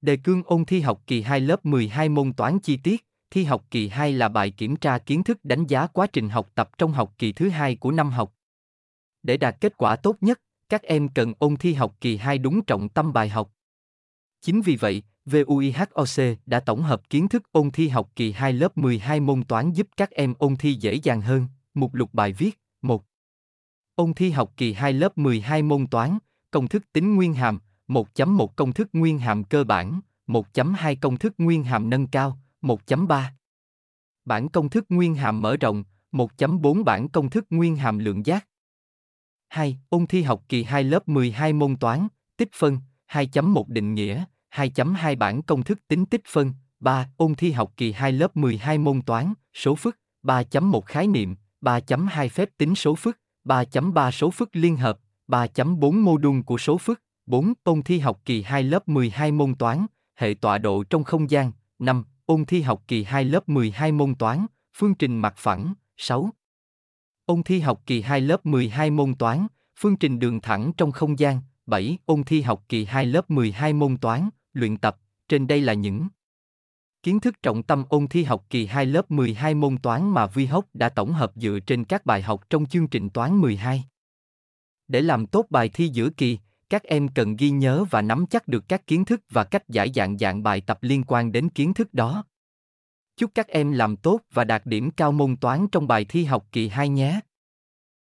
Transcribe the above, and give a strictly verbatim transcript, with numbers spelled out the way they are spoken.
Đề cương ôn thi học kỳ hai lớp mười hai môn toán chi tiết. Thi học kỳ hai là bài kiểm tra kiến thức đánh giá quá trình học tập trong học kỳ thứ hai của năm học. Để đạt kết quả tốt nhất, các em cần ôn thi học kỳ hai đúng trọng tâm bài học. Chính vì vậy, vê u i hát o xê đã tổng hợp kiến thức ôn thi học kỳ hai lớp mười hai môn toán giúp các em ôn thi dễ dàng hơn. Mục lục bài viết. một. Ôn thi học kỳ hai lớp mười hai môn toán, công thức tính nguyên hàm, một chấm một công thức nguyên hàm cơ bản, một chấm hai công thức nguyên hàm nâng cao, một chấm ba bảng công thức nguyên hàm mở rộng, một chấm bốn bảng công thức nguyên hàm lượng giác. hai. Ôn thi học kỳ hai lớp mười hai môn toán, tích phân, hai chấm một định nghĩa, hai chấm hai bảng công thức tính tích phân. ba. Ôn thi học kỳ hai lớp mười hai môn toán, số phức, ba chấm một khái niệm, ba chấm hai phép tính số phức, ba chấm ba số phức liên hợp, ba chấm bốn mô đun của số phức. bốn. Ôn thi học kỳ hai lớp mười hai môn toán, hệ tọa độ trong không gian. năm. Ôn thi học kỳ hai lớp mười hai môn toán, phương trình mặt phẳng. sáu. Ôn thi học kỳ hai lớp mười hai môn toán, phương trình đường thẳng trong không gian. bảy. Ôn thi học kỳ hai lớp mười hai môn toán, luyện tập. Trên đây là những kiến thức trọng tâm ôn thi học kỳ hai lớp mười hai môn toán mà Vhoc đã tổng hợp dựa trên các bài học trong chương trình toán mười hai. Để làm tốt bài thi giữa kỳ, các em cần ghi nhớ và nắm chắc được các kiến thức và cách giải dạng dạng bài tập liên quan đến kiến thức đó. Chúc các em làm tốt và đạt điểm cao môn toán trong bài thi học kỳ hai nhé!